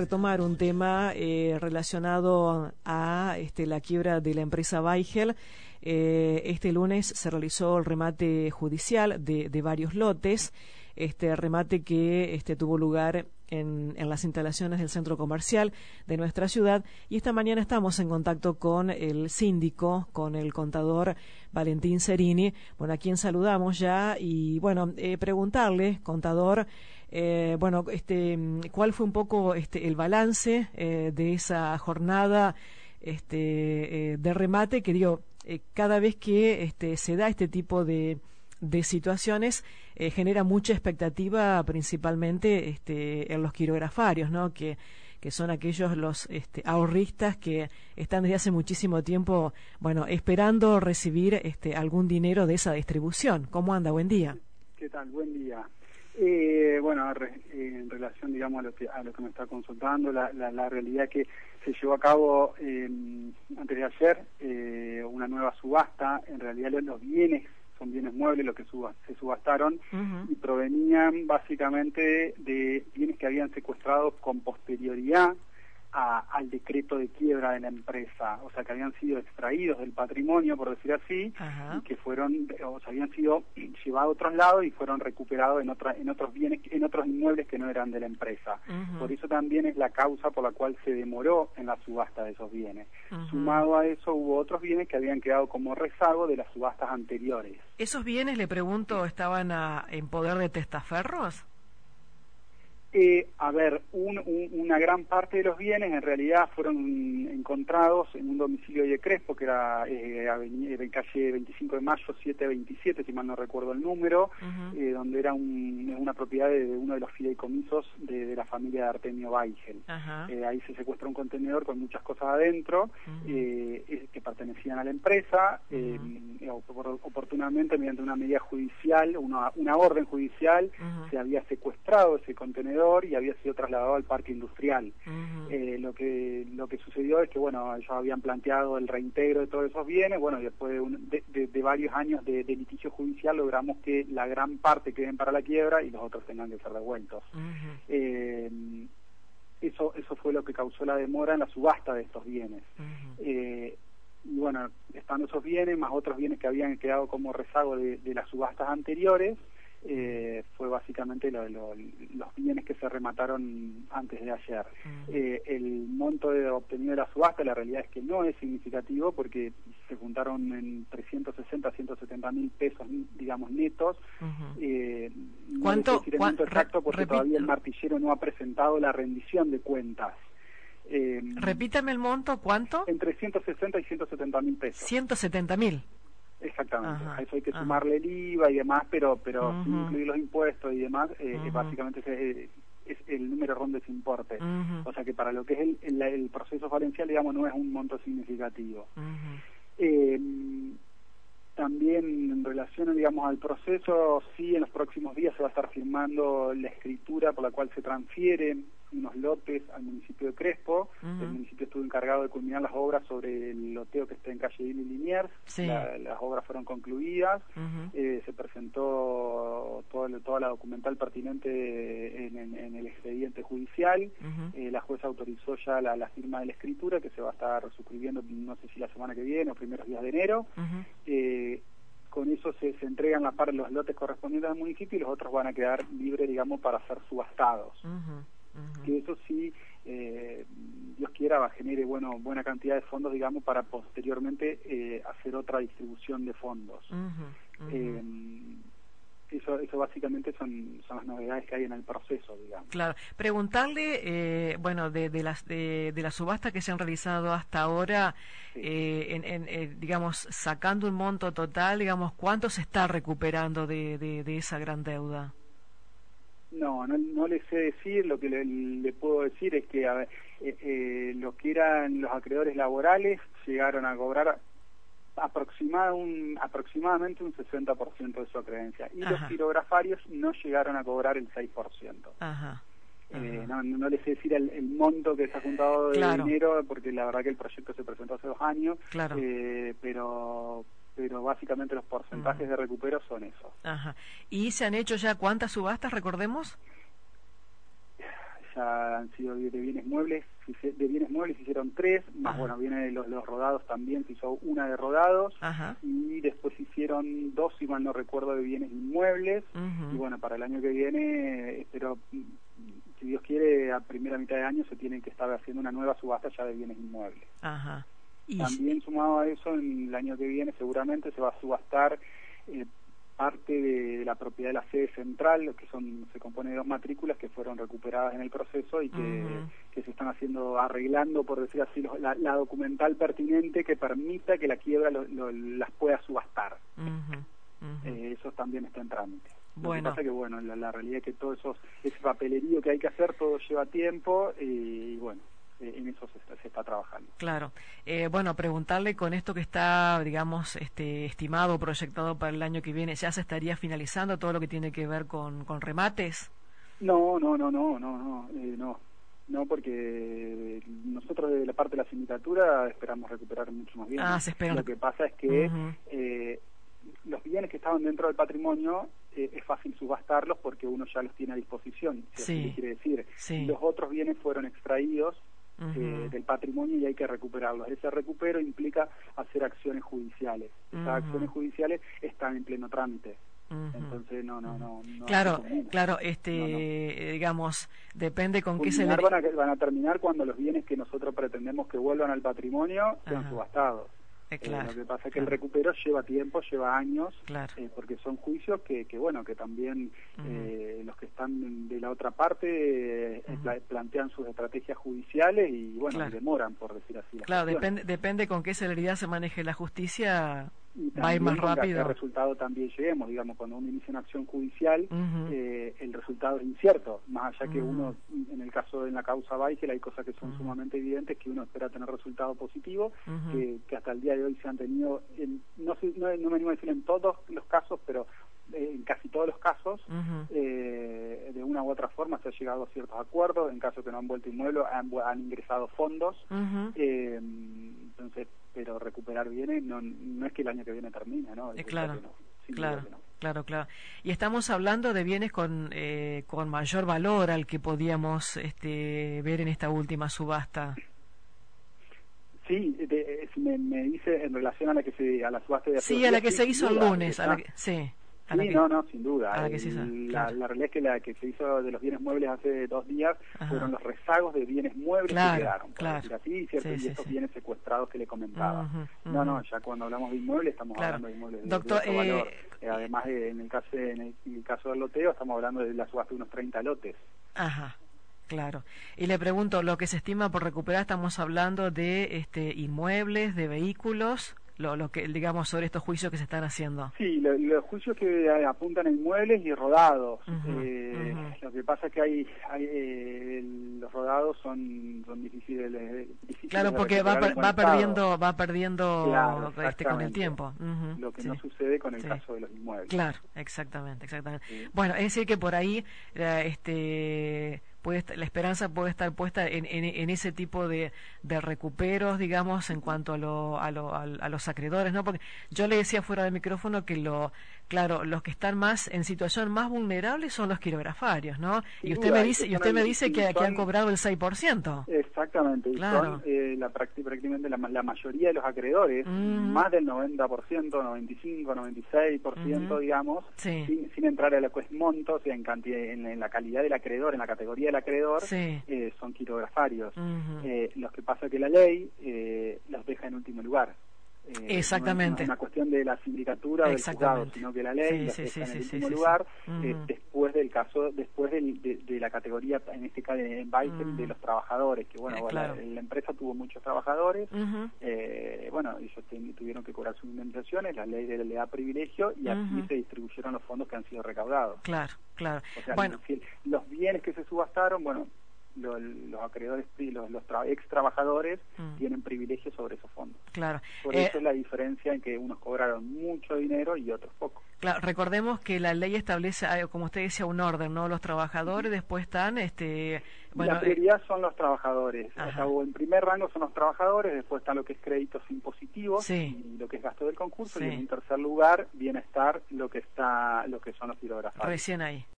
retomar un tema relacionado a la quiebra de la empresa Baigel. Este lunes se realizó el remate judicial de varios lotes, remate que tuvo lugar en las instalaciones del centro comercial de nuestra ciudad, y esta mañana estamos en contacto con el síndico, con el contador Valentín Cerini, a quien saludamos ya, y preguntarle, contador, ¿cuál fue un poco el balance de esa jornada de remate que cada vez que se da este tipo de situaciones genera mucha expectativa, principalmente en los quirografarios, ¿no? Que son aquellos los ahorristas que están desde hace muchísimo tiempo, esperando recibir algún dinero de esa distribución. ¿Cómo anda? Buen día. ¿Qué tal? Buen día. En relación, digamos, a lo que me está consultando, la realidad que se llevó a cabo antes de ayer una nueva subasta. En realidad los bienes son bienes muebles los que se subastaron, y provenían básicamente de bienes que habían secuestrado con posterioridad al decreto de quiebra de la empresa, o sea, que habían sido extraídos del patrimonio, por decir así, y que habían sido llevados a otros lados y fueron recuperados en otros bienes, en otros inmuebles que no eran de la empresa. Por eso también es la causa por la cual se demoró en la subasta de esos bienes. Sumado a eso, hubo otros bienes que habían quedado como rezago de las subastas anteriores. ¿Esos bienes, le pregunto, estaban en poder de testaferros? Una gran parte de los bienes en realidad fueron encontrados en un domicilio de Crespo, que era calle 25 de Mayo 727, si mal no recuerdo el número, donde era una propiedad de uno de los fideicomisos de la familia de Artemio Baigel. Ahí se secuestró un contenedor con muchas cosas adentro que pertenecían a la empresa. Oportunamente, mediante una medida judicial, una orden judicial, se había secuestrado ese contenedor y había sido trasladado al parque industrial. Lo que sucedió es que ellos habían planteado el reintegro de todos esos bienes, y después de varios años de litigio judicial logramos que la gran parte queden para la quiebra y los otros tengan que ser devueltos. Eso fue lo que causó la demora en la subasta de estos bienes. Están esos bienes más otros bienes que habían quedado como rezago de las subastas anteriores. Fue básicamente los bienes que se remataron antes de ayer. El monto obtenido de la subasta, la realidad es que no es significativo, porque se juntaron en 360 a 170 mil pesos, digamos, netos. ¿Cuánto? No sé decir el monto exacto porque todavía el martillero no ha presentado la rendición de cuentas. Repítame el monto, ¿cuánto? Entre 160 y 170 mil pesos. 170 mil. Exactamente, a eso hay que sumarle el IVA y demás, pero sin incluir los impuestos y demás, básicamente es el número ronda ese importe. O sea que para lo que es el proceso falencial, digamos, no es un monto significativo. También en relación, digamos, al proceso, sí, en los próximos días se va a estar firmando la escritura por la cual se transfieren unos lotes al municipio de Crespo. El municipio estuvo encargado de culminar las obras sobre el loteo que está en calle Villa y Liniers. Las obras fueron concluidas. Se presentó toda la documental pertinente en el expediente judicial. La jueza autorizó ya la firma de la escritura, que se va a estar suscribiendo, no sé si la semana que viene o primeros días de enero. Con eso se entregan los lotes correspondientes al municipio, y los otros van a quedar libres, digamos, para ser subastados. Que eso sí, Dios quiera, genere buena cantidad de fondos, digamos, para posteriormente hacer otra distribución de fondos. Eso básicamente son las novedades que hay en el proceso, digamos. Claro. Preguntarle, de la subasta que se han realizado hasta ahora, digamos, sacando un monto total, digamos, ¿cuánto se está recuperando de esa gran deuda? No le sé decir. Lo que le puedo decir es que lo que eran los acreedores laborales llegaron a cobrar aproximadamente un 60% de su acreencia, y los quirografarios no llegaron a cobrar el 6%. No les sé decir el monto que se ha juntado de dinero, porque la verdad que el proyecto se presentó hace 2 años, pero básicamente los porcentajes de recupero son esos. ¿Y se han hecho ya cuántas subastas, recordemos? ya han sido de bienes muebles, se hicieron 3, más bueno, vienen los rodados también, se hizo una de rodados, y después se hicieron 2, si mal no recuerdo, de bienes inmuebles, y bueno, para el año que viene, espero, si Dios quiere, a primera mitad de año se tiene que estar haciendo una nueva subasta ya de bienes inmuebles. También sumado a eso, en el año que viene seguramente se va a subastar parte de la propiedad de la sede central, que se compone de 2 matrículas que fueron recuperadas en el proceso y que se están arreglando, por decir así, la documental pertinente que permita que la quiebra las pueda subastar. Eso también está en trámite. Lo que pasa que, bueno, la realidad es que todo ese papelerío que hay que hacer, todo lleva tiempo y bueno, en eso se está trabajando. Claro. Bueno, preguntarle con esto que está, digamos, estimado, proyectado para el año que viene, ¿ya se estaría finalizando todo lo que tiene que ver con remates? No, porque nosotros de la parte de la sindicatura esperamos recuperar mucho más bienes. Se espera. Lo que pasa es que los bienes que estaban dentro del patrimonio es fácil subastarlos porque uno ya los tiene a disposición, si así quiere decir. Los otros bienes fueron extraídos del patrimonio y hay que recuperarlos. Ese recupero implica hacer acciones judiciales. Esas acciones judiciales están en pleno trámite. Entonces no. Claro, digamos, depende con qué se le... van a terminar cuando los bienes que nosotros pretendemos que vuelvan al patrimonio sean subastados. Lo que pasa es que el recupero lleva tiempo, lleva años, porque son juicios que también los que están de la otra parte plantean sus estrategias judiciales y bueno, y demoran, por decir así. Depende con qué celeridad se maneje la justicia, va a ir más rápido. El resultado también lleguemos, digamos, cuando uno inicia una acción judicial, el resultado es incierto, más allá que uno, en la causa Weigel hay cosas que son sumamente evidentes, que uno espera tener resultados positivos, que hasta el día de hoy se han tenido, no me animo a decir en todos los casos, pero en casi todos los casos, de una u otra forma se ha llegado a ciertos acuerdos, en caso que no han vuelto inmuebles, han ingresado fondos, entonces, pero recuperar bienes no es que el año que viene termine, ¿no? Claro. Y estamos hablando de bienes con mayor valor al que podíamos ver en esta última subasta. Sí, me dice en relación a la subasta de... Sí, a la que se hizo el lunes, sin duda. La realidad es que la que se hizo de los bienes muebles hace 2 días fueron los rezagos de bienes muebles que quedaron, por decir así, y estos bienes secuestrados que le comentaba. Ya cuando hablamos de inmuebles estamos hablando de inmuebles de otro valor. Además, en el caso del loteo, estamos hablando de la subasta de unos 30 lotes. Claro. Y le pregunto, lo que se estima por recuperar, estamos hablando de inmuebles, de vehículos, lo que digamos sobre estos juicios que se están haciendo. Sí, los juicios que apuntan a inmuebles y rodados. Lo que pasa es que los rodados son difíciles. Claro, porque va perdiendo con el tiempo. Lo que no sucede con el caso de los inmuebles. Claro, exactamente. Bueno, es decir que por ahí la esperanza puede estar puesta en ese tipo de recuperos, digamos, en cuanto a los acreedores, ¿no? Porque yo le decía fuera del micrófono que los que están en situación más vulnerable son los quirografarios, ¿no? Y usted me dice que han cobrado el 6%. Exactamente, claro. Son prácticamente la mayoría de los acreedores, más del 90%, 95, 96%, digamos, sin entrar a lo que es monto, o sea, en la calidad del acreedor, en la categoría del acreedor, son quirografarios. Los que pasa que la ley los deja en último lugar. Exactamente. No es una cuestión de la sindicatura o del juzgado, sino que la ley los deja en el último lugar, después del caso, después de la categoría, en este caso en Weigel, de los trabajadores, que la empresa tuvo muchos trabajadores, ellos tuvieron que cobrar sus indemnizaciones, la ley le da privilegio y así se distribuyeron los fondos que han sido recaudados. Claro. O sea, los bienes que se subastaron, los acreedores y los ex trabajadores tienen privilegios sobre esos fondos. Claro. Por eso es la diferencia en que unos cobraron mucho dinero y otros poco. Claro, recordemos que la ley establece, como usted decía, un orden, ¿no? Los trabajadores, después están, la prioridad son los trabajadores. O sea, en primer rango son los trabajadores, después está lo que es créditos impositivos y lo que es gasto del concurso, y en tercer lugar, bienestar, lo que son los quirografarios. Recién ahí.